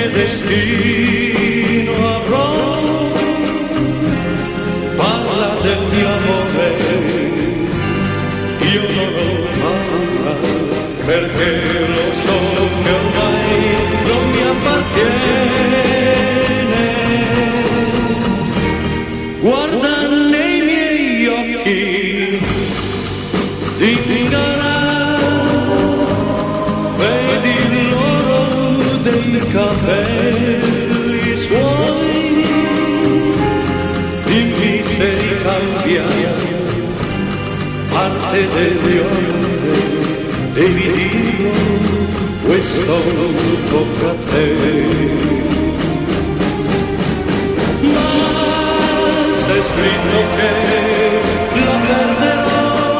che destino avrò, parla del mio amore, io non ho paura, perché lo so che ormai non mi appartiene. Guarda nei miei occhi, zingara, vedi l'oro dei capelli suoi, dimmi se cambia parte degli occhi, devi dirlo, questo tocca a te. Ma c'è scritto che la perderò,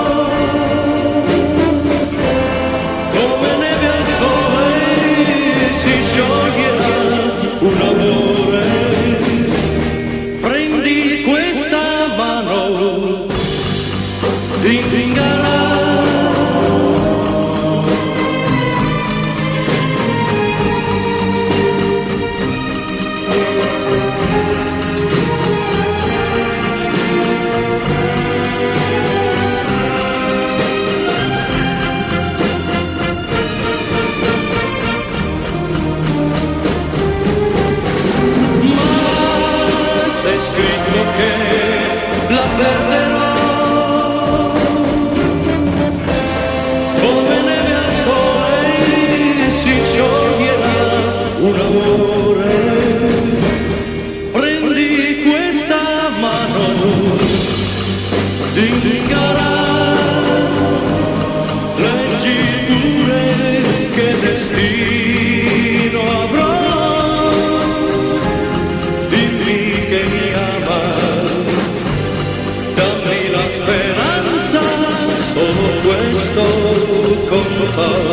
come neve al sole si scioglierà un amore. Prendi questa mano, zingara, c'è scritto che la perderò, come neve al sole si scioglierà un amore. Prendi questa mano, zingara, leggi pure che destino avrò. Dammi la speranza, solo questo conta.